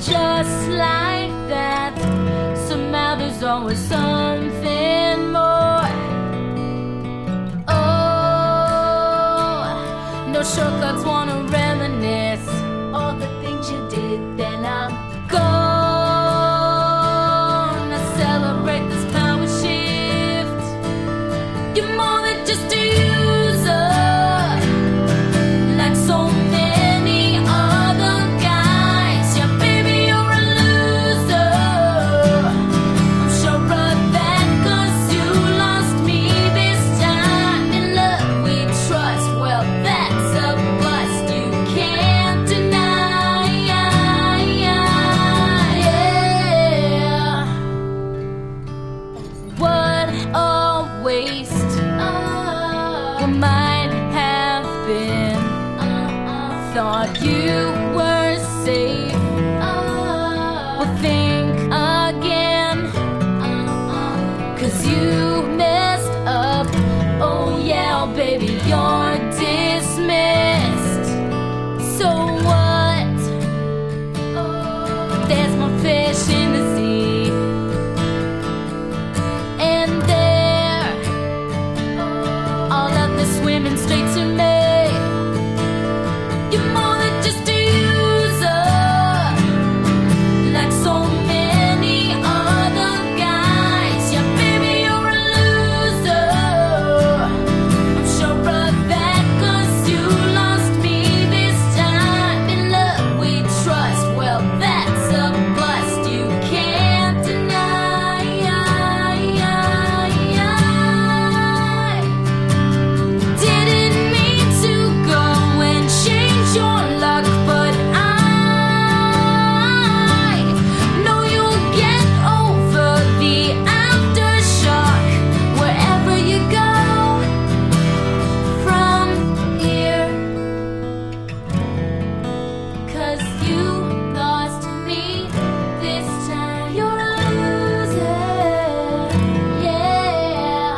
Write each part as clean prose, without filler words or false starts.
just like that. Somehow there's always something more. Oh, no shortcuts, wanna reminisce all the things you did, then I'm gonna celebrate this power shift. You're more than just a user, like so many other guys. Yeah, baby, you're a loser. I'm sure of that, 'cause you lost me this time. In love we trust, well, that's a bust you can't deny. Yeah. What a waste you might have been. Thought you were safe. Well, think again, 'cause you messed up. Oh yeah, baby, you're dismissed. So what? There's more fish in the sea, and they're all out there swimming straight to me. You're more than just a user, like so many other guys. Yeah, baby, you're a loser. I'm sure of that, 'cause you lost me this time. In love we trust, well, that's a bust you can't deny. Didn't mean to go and change your luck, but I know you'll get over the aftershock wherever you go from here. 'Cause you lost me this time. You're a loser, yeah.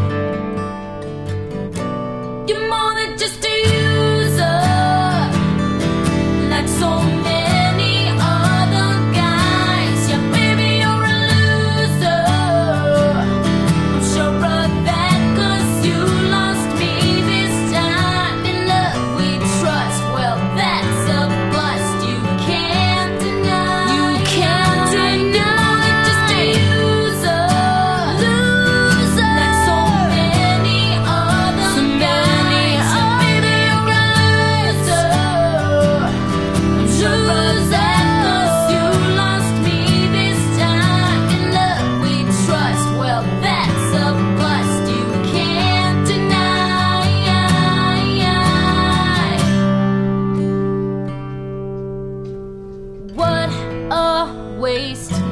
You're more than just a user, like so many other guys. Yeah, baby, you're a loser. I'm sure of that, 'cause you lost me this time. In love we trust, well, that's a bust you can't deny. You can't deny. Just a user, loser, like so many other guys. Yeah, baby, you're a loser. I'm sure of that, 'cause you lost me this time. In love we trust, well, that's a bust you can't deny. What a waste